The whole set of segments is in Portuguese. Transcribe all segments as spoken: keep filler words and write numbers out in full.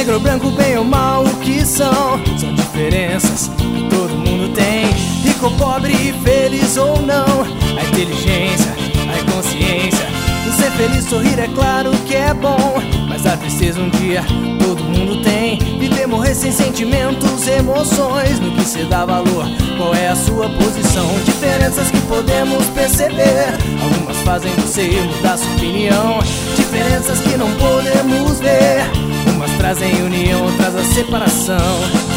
negro ou branco, bem ou mal, o que são? São diferenças que todo mundo tem. Rico ou pobre, feliz ou não, a inteligência, a consciência. Ser feliz, sorrir é claro que é bom, mas a tristeza um dia todo mundo tem. Viver, morrer sem sentimentos, emoções. No que cê dá valor, qual é a sua posição? Diferenças que podemos perceber, algumas fazem você mudar sua opinião. Diferenças que não podemos ver, umas trazem união, outras a separação.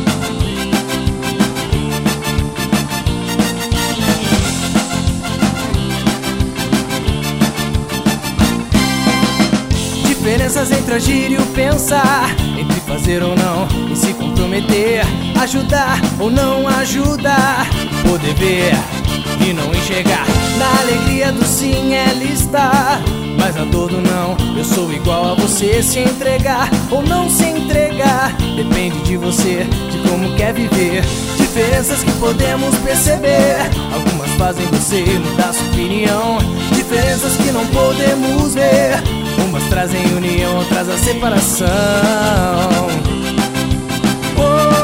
Diferenças entre agir e o pensar, entre fazer ou não e se comprometer, ajudar ou não ajudar, poder ver e não enxergar. Na alegria do sim ela está, mas na dor do não eu sou igual a você. Se entregar ou não se entregar, depende de você, de como quer viver. Diferenças que podemos perceber, algumas fazem você mudar sua opinião. Diferenças que não podemos ver, umas trazem união, outras a separação. Oh,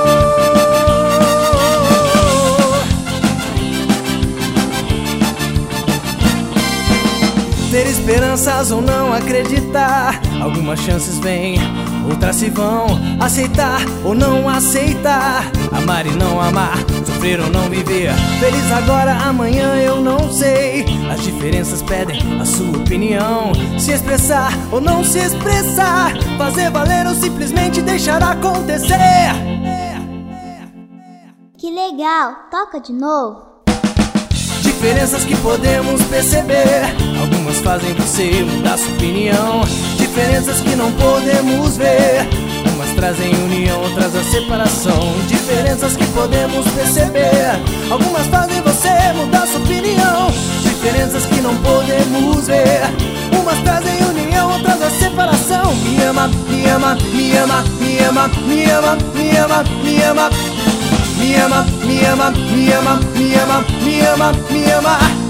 ter esperanças ou não acreditar, algumas chances vêm, outras se vão. Aceitar ou não aceitar, amar e não amar, sofrer ou não viver. Feliz agora, amanhã eu não sei. As diferenças pedem a sua opinião. Se expressar ou não se expressar, fazer valer ou simplesmente deixar acontecer. Que legal, toca de novo. Diferenças que podemos perceber, algumas fazem você mudar sua opinião. Diferenças que não podemos ver, umas trazem união, outras a separação. Diferenças que podemos perceber, algumas fazem você mudar sua opinião. Diferenças que não podemos ver, umas trazem união, outras a separação. Me ama, me ama, me ama, me ama, me ama, me ama, me ama. Me ama, me ama, me ama, me ama, me ama, me ama.